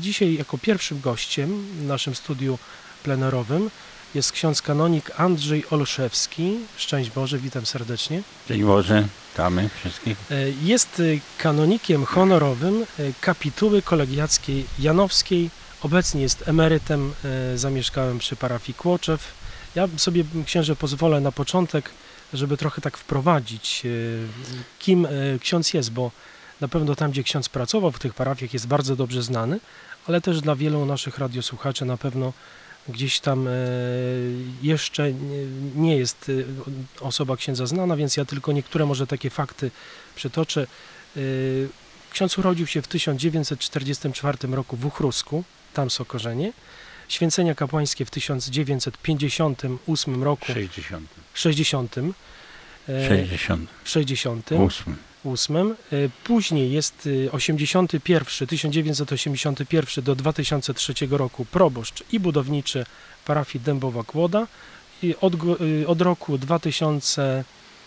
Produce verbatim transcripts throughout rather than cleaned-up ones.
dzisiaj jako pierwszym gościem w naszym studiu plenerowym jest ksiądz kanonik Andrzej Olszewski. Szczęść Boże, witam serdecznie. Dzień Boże, witamy wszystkich. Jest kanonikiem honorowym kapituły kolegiackiej janowskiej. Obecnie jest emerytem zamieszkałym przy parafii Kłoczew. Ja sobie, księże, pozwolę na początek, żeby trochę tak wprowadzić, kim ksiądz jest, bo na pewno tam, gdzie ksiądz pracował w tych parafiach, jest bardzo dobrze znany, ale też dla wielu naszych radiosłuchaczy na pewno gdzieś tam jeszcze nie jest osoba księdza znana, więc ja tylko niektóre może takie fakty przytoczę. Ksiądz urodził się w tysiąc dziewięćset czterdziestym czwartym roku w Uchrusku, tam są korzenie. Święcenia kapłańskie w tysiąc dziewięćset pięćdziesiątym ósmym roku. sześćdziesiątym. sześćdziesiątym. sześćdziesiątym. sześćdziesiątym. ósmym. ósmym. Później jest osiemdziesiąty pierwszy, tysiąc dziewięćset osiemdziesiąty pierwszy do dwa tysiące trzeciego roku proboszcz i budowniczy parafii Dębowa Kłoda. I od, od roku dwa tysiące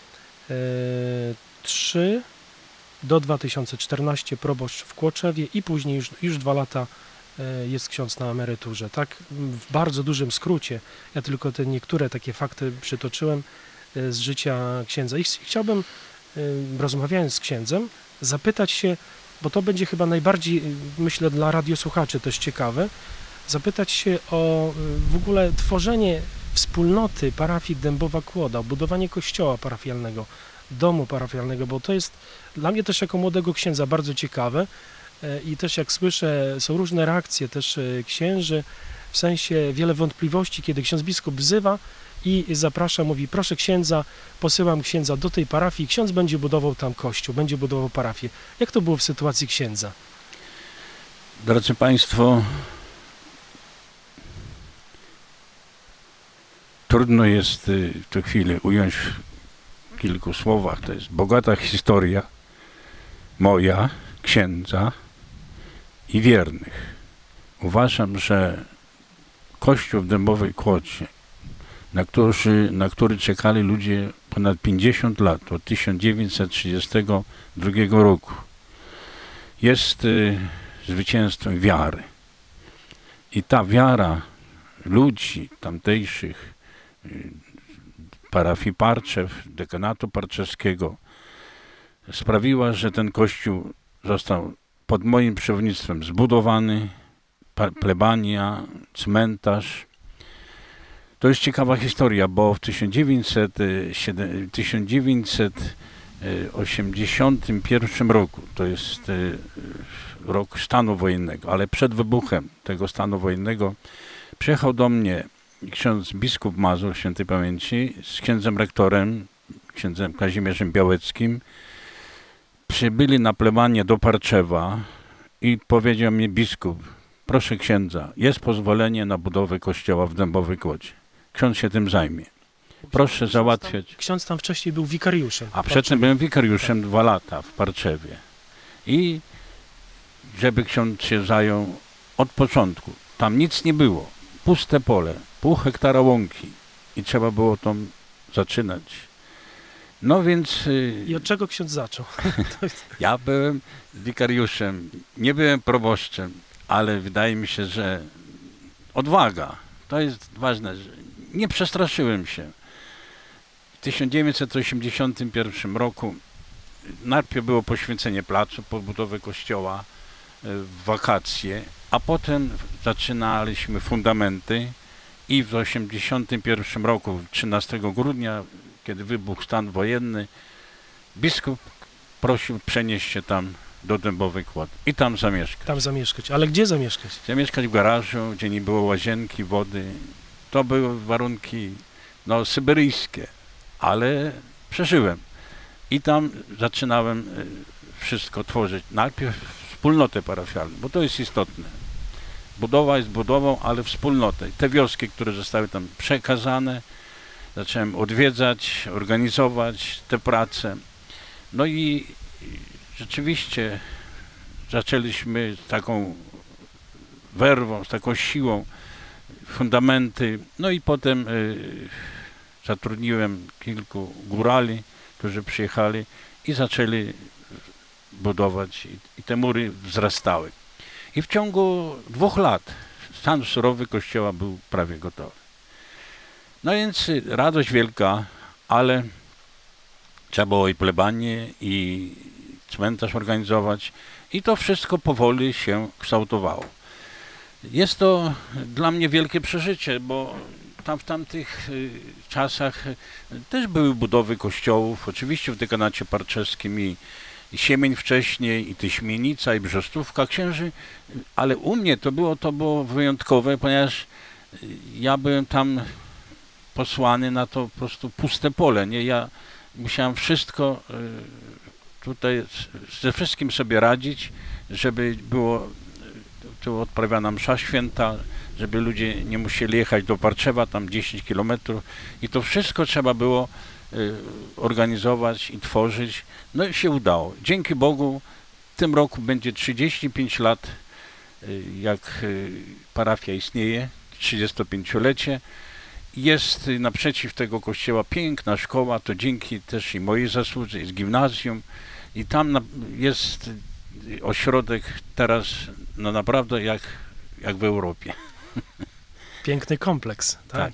trzeciego do dwa tysiące czternastego proboszcz w Kłoczewie i później już, już dwa lata jest ksiądz na emeryturze. Tak w bardzo dużym skrócie. Ja tylko te niektóre takie fakty przytoczyłem z życia księdza. I chciałbym, rozmawiając z księdzem, zapytać się, bo to będzie chyba najbardziej, myślę, dla radiosłuchaczy też ciekawe, zapytać się o w ogóle tworzenie wspólnoty parafii Dębowa Kłoda, budowanie kościoła parafialnego, domu parafialnego, bo to jest dla mnie też jako młodego księdza bardzo ciekawe i też jak słyszę, są różne reakcje też księży, w sensie wiele wątpliwości, kiedy ksiądz biskup wzywa i zaprasza, mówi, proszę księdza, posyłam księdza do tej parafii, ksiądz będzie budował tam kościół, będzie budował parafię. Jak to było w sytuacji księdza? Drodzy Państwo, trudno jest w tej chwili ująć w kilku słowach. To jest bogata historia moja, księdza i wiernych. Uważam, że kościół w Dębowej Kłodzie, na który, na który czekali ludzie ponad pięćdziesiąt lat, od tysiąc dziewięćset trzydziestego drugiego roku, jest y, zwycięstwem wiary. I ta wiara ludzi tamtejszych, y, parafii Parczew, dekanatu parczewskiego, sprawiła, że ten kościół został pod moim przewodnictwem zbudowany, plebania, cmentarz. To jest ciekawa historia, bo w tysiąc dziewięćset osiemdziesiątym pierwszym roku, to jest rok stanu wojennego, ale przed wybuchem tego stanu wojennego przyjechał do mnie ksiądz biskup Mazur świętej pamięci z księdzem rektorem, księdzem Kazimierzem Białeckim. Przybyli na plebanię do Parczewa i powiedział mi biskup, proszę księdza, jest pozwolenie na budowę kościoła w Dębowej Kłodzie. Ksiądz się tym zajmie. Proszę ksiądz załatwiać. Tam, ksiądz tam wcześniej był wikariuszem. A przedtem byłem wikariuszem dwa lata w Parczewie. I żeby ksiądz się zajął od początku. Tam nic nie było. Puste pole, pół hektara łąki. I trzeba było tam zaczynać. No więc... I od czego ksiądz zaczął? Jest... Ja byłem wikariuszem, nie byłem proboszczem, ale wydaje mi się, że odwaga, to jest ważne, że nie przestraszyłem się. W tysiąc dziewięćset osiemdziesiątym pierwszym roku najpierw było poświęcenie placu, podbudowę kościoła w wakacje, a potem zaczynaliśmy fundamenty i w osiemdziesiątym pierwszym roku, trzynastego grudnia, kiedy wybuchł stan wojenny, biskup prosił przenieść się tam do Dębowej Kłody i tam zamieszkać. Tam zamieszkać. Ale gdzie zamieszkać? Zamieszkać w garażu, gdzie nie było łazienki, wody. To były warunki no, syberyjskie, ale przeżyłem. I tam zaczynałem wszystko tworzyć. Najpierw wspólnotę parafialną, bo to jest istotne. Budowa jest budową, ale wspólnotę. Te wioski, które zostały tam przekazane, zacząłem odwiedzać, organizować te prace. No i rzeczywiście zaczęliśmy z taką werwą, z taką siłą fundamenty. No i potem y, zatrudniłem kilku górali, którzy przyjechali i zaczęli budować i, i te mury wzrastały. I w ciągu dwóch lat stan surowy kościoła był prawie gotowy. No więc radość wielka, ale trzeba było i plebanię, i cmentarz organizować i to wszystko powoli się kształtowało. Jest to dla mnie wielkie przeżycie, bo tam w tamtych y, czasach y, też były budowy kościołów, oczywiście w dekanacie parczewskim i, i Siemień wcześniej, i Tyśmienica, i Brzostówka, księży, ale u mnie to było, to było wyjątkowe, ponieważ y, ja byłem tam posłany na to po prostu puste pole, nie? Ja musiałem wszystko y, tutaj z- ze wszystkim sobie radzić, żeby było tu odprawiana msza święta, żeby ludzie nie musieli jechać do Parczewa, tam dziesięć kilometrów i to wszystko trzeba było y, organizować i tworzyć. No i się udało. Dzięki Bogu w tym roku będzie trzydzieści pięć lat, y, jak y, parafia istnieje, trzydziestopięciolecie. Jest y, naprzeciw tego kościoła piękna szkoła, to dzięki też i mojej zasłudze, jest gimnazjum i tam na, jest y, ośrodek teraz no naprawdę jak, jak w Europie. Piękny kompleks, tak? Tak.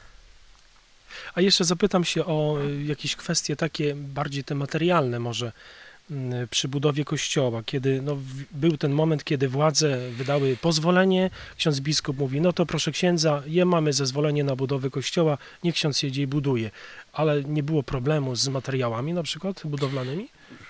A jeszcze zapytam się o y, jakieś kwestie takie bardziej te materialne może y, przy budowie kościoła, kiedy no, w- był ten moment, kiedy władze wydały pozwolenie, ksiądz biskup mówi, no to proszę księdza, je mamy zezwolenie na budowę kościoła, niech ksiądz jedzie i buduje. Ale nie było problemu z materiałami na przykład budowlanymi?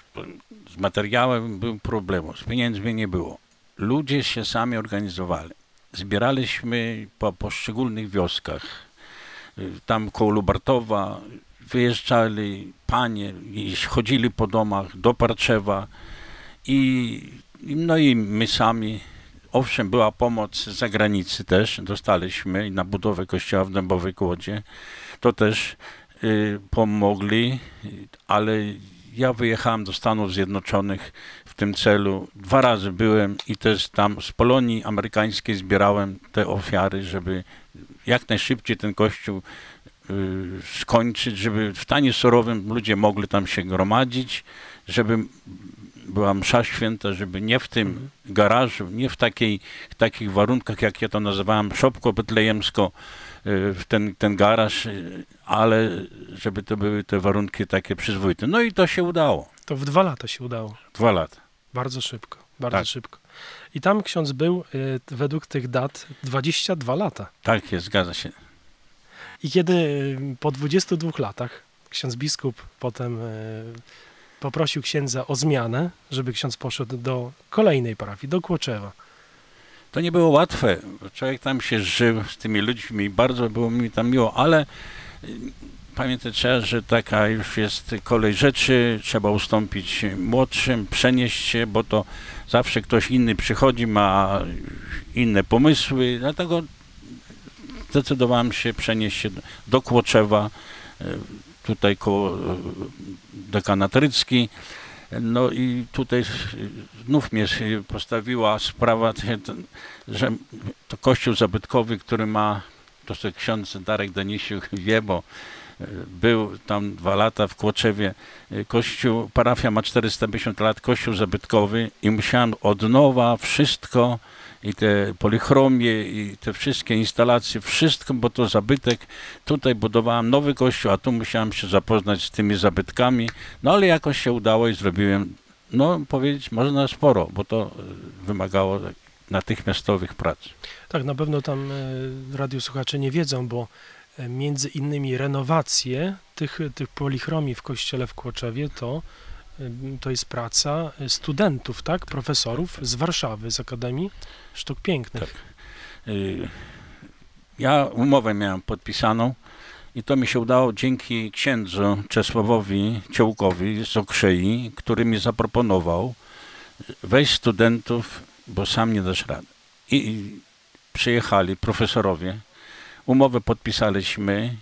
Z materiałem był problem, z pieniędzmi nie było. Ludzie się sami organizowali. Zbieraliśmy po poszczególnych wioskach. Y, Tam koło Lubartowa wyjeżdżali panie, i chodzili po domach do Parczewa i, i- no i my sami. Owszem, była pomoc z zagranicy też, dostaliśmy na budowę kościoła w Dębowej Kłodzie. To też y, pomogli, y, ale ja wyjechałem do Stanów Zjednoczonych w tym celu. Dwa razy byłem i też tam z Polonii amerykańskiej zbierałem te ofiary, żeby jak najszybciej ten kościół y, skończyć, żeby w stanie surowym ludzie mogli tam się gromadzić, żeby była msza święta, żeby nie w tym Mhm. garażu, nie w takiej, w takich warunkach, jak ja to nazywałem, szopko betlejemsko, y, w ten, ten garaż, y, ale żeby to były te warunki takie przyzwoite. No i to się udało. To w dwa lata się udało. Dwa lata. Bardzo szybko, bardzo Tak. szybko. I tam ksiądz był y, według tych dat dwadzieścia dwa lata. Tak jest, zgadza się. I kiedy y, po dwudziestu dwóch latach ksiądz biskup potem y, poprosił księdza o zmianę, żeby ksiądz poszedł do kolejnej parafii, do Kłoczewa. To nie było łatwe, bo człowiek tam się żył z tymi ludźmi, bardzo było mi tam miło, ale y, pamiętać trzeba, że taka już jest kolej rzeczy, trzeba ustąpić młodszym, przenieść się, bo to zawsze ktoś inny przychodzi, ma inne pomysły, dlatego zdecydowałem się przenieść się do- do Kłoczewa, y, tutaj koło y, dekanat Rycki. No i tutaj y, znów mnie się postawiła sprawa, te- ten- że to kościół zabytkowy, który ma, to sobie ksiądz Darek Danisiuk wie, bo y, był tam dwa lata w Kłoczewie. Y, Kościół, parafia ma czterysta pięćdziesiąt lat, kościół zabytkowy i musiałem od nowa wszystko i te polichromie i te wszystkie instalacje, wszystko, bo to zabytek. Tutaj budowałem nowy kościół, a tu musiałem się zapoznać z tymi zabytkami. No ale jakoś się udało i zrobiłem, no powiedzieć można sporo, bo to y, wymagało natychmiastowych prac. Tak, na pewno tam y, radiosłuchacze nie wiedzą, bo y, między innymi renowacje tych, tych polichromii w kościele w Kłoczewie to, y, to jest praca y, studentów, tak, profesorów z Warszawy, z Akademii Sztuk Pięknych. Tak. Y, Ja umowę miałem podpisaną i to mi się udało dzięki księdzu Czesławowi Ciołkowi z Okrzei, który mi zaproponował weź studentów, bo sam nie dasz rady. I, i przyjechali profesorowie, umowę podpisaliśmy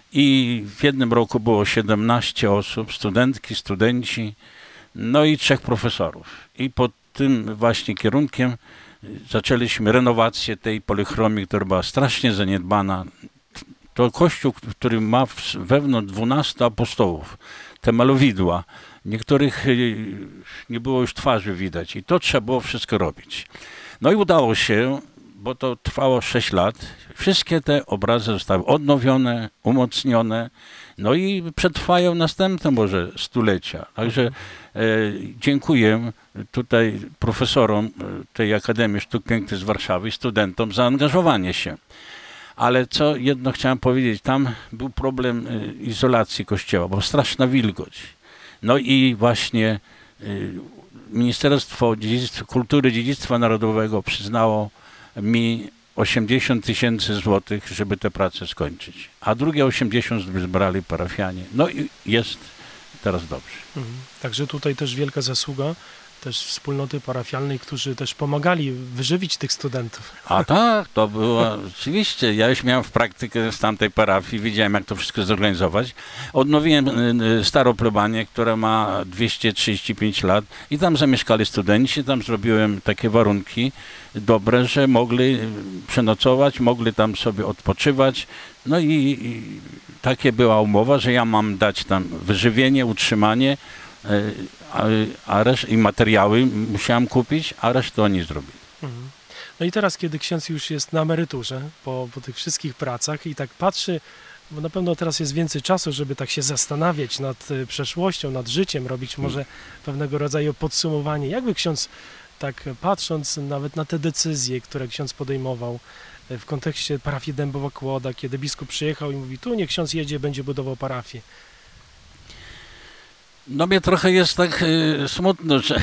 i w jednym roku było siedemnaście osób, studentki, studenci, no i trzech profesorów. I pod tym właśnie kierunkiem zaczęliśmy renowację tej polichromii, która była strasznie zaniedbana. To kościół, który ma w- wewnątrz dwunastu apostołów, te malowidła. Niektórych y, nie było już twarzy widać i to trzeba było wszystko robić. No i udało się, bo to trwało sześć lat. Wszystkie te obrazy zostały odnowione, umocnione, no i przetrwają następne może stulecia. Także e, dziękuję tutaj profesorom e, tej Akademii Sztuk Pięknych z Warszawy i studentom za angażowanie się. Ale co jedno chciałem powiedzieć, tam był problem e, izolacji kościoła, bo straszna wilgoć. No i właśnie e, Ministerstwo Dziedzictwa, Kultury i Dziedzictwa Narodowego przyznało mi osiemdziesiąt tysięcy złotych, żeby te prace skończyć. A drugie osiemdziesiąt zbrali parafianie. No i jest teraz dobrze. Mhm. Także tutaj też wielka zasługa też wspólnoty parafialnej, którzy też pomagali wyżywić tych studentów. A tak, to było oczywiście. Ja już miałem w praktykę z tamtej parafii, widziałem jak to wszystko zorganizować. Odnowiłem y, starą plebanię, która ma dwieście trzydzieści pięć lat i tam zamieszkali studenci, tam zrobiłem takie warunki dobre, że mogli przenocować, mogli tam sobie odpoczywać. No i, i takie była umowa, że ja mam dać tam wyżywienie, utrzymanie, y, a, a reszt, i materiały musiałem kupić, a resztę oni zrobili. Mhm. No i teraz, kiedy ksiądz już jest na emeryturze, po, po tych wszystkich pracach i tak patrzy, bo na pewno teraz jest więcej czasu, żeby tak się zastanawiać nad y, przeszłością, nad życiem, robić może pewnego rodzaju podsumowanie. Jakby ksiądz, tak patrząc nawet na te decyzje, które ksiądz podejmował y, w kontekście parafii Dębowa Kłoda, kiedy biskup przyjechał i mówi, tu niech ksiądz jedzie, będzie budował parafię. No mnie trochę jest tak y, smutno, że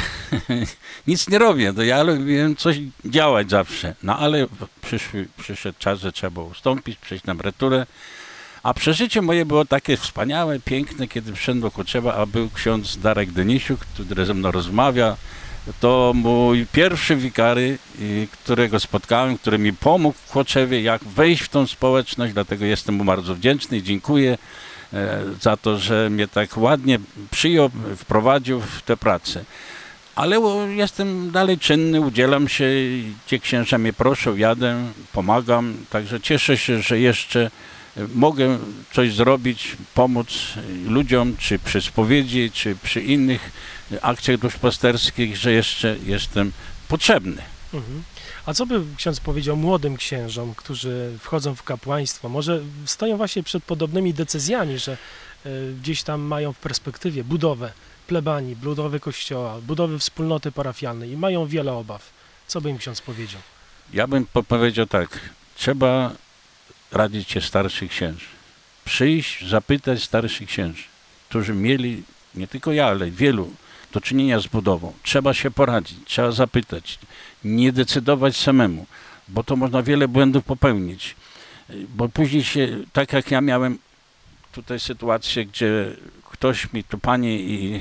nic nie robię. To ja lubiłem coś działać zawsze. No ale przyszły, przyszedł czas, że trzeba było ustąpić, przejść na emeryturę. A przeżycie moje było takie wspaniałe, piękne, kiedy przyszedłem do Kłoczewa, a był ksiądz Darek Denisiuk, który ze mną rozmawia. To mój pierwszy wikary, y, którego spotkałem, który mi pomógł w Kłoczewie, jak wejść w tą społeczność, dlatego jestem mu bardzo wdzięczny i dziękuję za to, że mnie tak ładnie przyjął, wprowadził w tę pracę. Ale jestem dalej czynny, udzielam się, ci księża mnie proszą, jadę, pomagam, także cieszę się, że jeszcze mogę coś zrobić, pomóc ludziom, czy przy spowiedzi, czy przy innych akcjach duszpasterskich, że jeszcze jestem potrzebny. Mhm. A co by ksiądz powiedział młodym księżom, którzy wchodzą w kapłaństwo? Może stoją właśnie przed podobnymi decyzjami, że y, gdzieś tam mają w perspektywie budowę plebanii, budowę kościoła, budowę wspólnoty parafialnej i mają wiele obaw. Co by im ksiądz powiedział? Ja bym powiedział tak, trzeba radzić się starszych księży. Przyjść, zapytać starszych księży, którzy mieli, nie tylko ja, ale wielu, do czynienia z budową. Trzeba się poradzić, trzeba zapytać, nie decydować samemu, bo to można wiele błędów popełnić. Bo później się, tak jak ja miałem tutaj sytuację, gdzie ktoś mi, tu pani i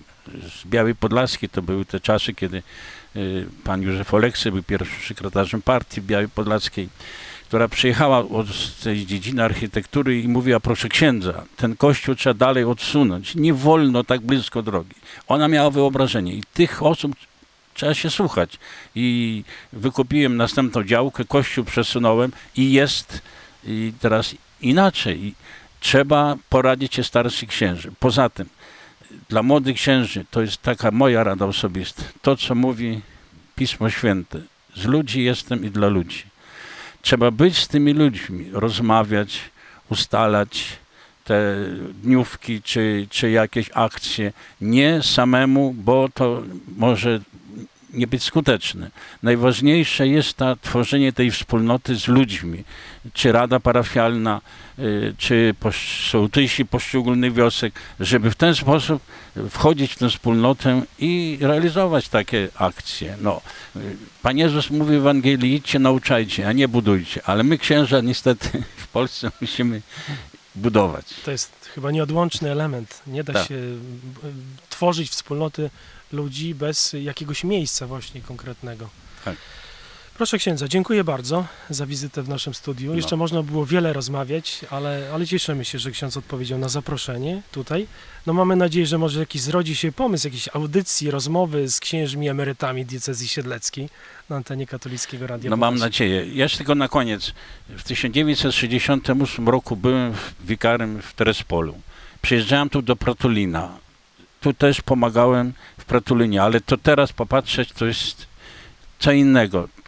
z Białej Podlaskiej, to były te czasy, kiedy y, pan Józef Oleksy był pierwszym sekretarzem partii w Białej Podlaskiej, która przyjechała od tej dziedziny architektury i mówiła, proszę księdza, ten kościół trzeba dalej odsunąć, nie wolno tak blisko drogi. Ona miała wyobrażenie i tych osób trzeba się słuchać. I wykupiłem następną działkę, kościół przesunąłem i jest i teraz inaczej. I trzeba poradzić się starszych księży. Poza tym, dla młodych księży, to jest taka moja rada osobista, to co mówi Pismo Święte, z ludzi jestem i dla ludzi. Trzeba być z tymi ludźmi, rozmawiać, ustalać te dniówki czy, czy jakieś akcje. Nie samemu, bo to może nie być skuteczne. Najważniejsze jest ta, tworzenie tej wspólnoty z ludźmi. Czy rada parafialna, y, czy posz, sołtysi poszczególnych wiosek, żeby w ten sposób wchodzić w tę wspólnotę i realizować takie akcje. No, y, Pan Jezus mówi w Ewangelii, idźcie, nauczajcie, a nie budujcie. Ale my księża niestety w Polsce musimy budować. To jest chyba nieodłączny element. Nie da tak. się y, tworzyć wspólnoty ludzi bez jakiegoś miejsca właśnie konkretnego. Tak. Proszę księdza, dziękuję bardzo za wizytę w naszym studiu. No. Jeszcze można było wiele rozmawiać, ale, ale cieszymy się, że ksiądz odpowiedział na zaproszenie tutaj. No mamy nadzieję, że może jakiś zrodzi się pomysł, jakiejś audycji, rozmowy z księżmi emerytami diecezji siedleckiej na antenie Katolickiego Radia. No mam nadzieję. Jeszcze tylko na koniec. W tysiąc dziewięćset sześćdziesiątym ósmym roku byłem wikarym w Terespolu. Przyjeżdżałem tu do Pratulina. Tu też pomagałem w Pratulinie, ale to teraz popatrzeć, to jest co innego.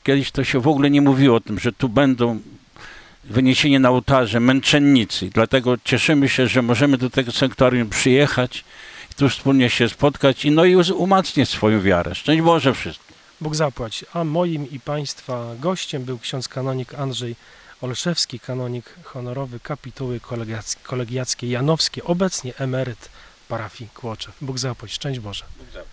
Kiedyś to się w ogóle nie mówiło o tym, że tu będą wyniesieni na ołtarze męczennicy. Dlatego cieszymy się, że możemy do tego sanktuarium przyjechać i tu wspólnie się spotkać i no i umacniać swoją wiarę. Szczęść Boże wszystkim. Bóg zapłać. A moim i Państwa gościem był ksiądz kanonik Andrzej Olszewski, kanonik honorowy kapituły kolegiac- kolegiackiej Janowskie, obecnie emeryt parafii Kłoczew. Bóg zapłać. Szczęść Boże. Bóg zapłać.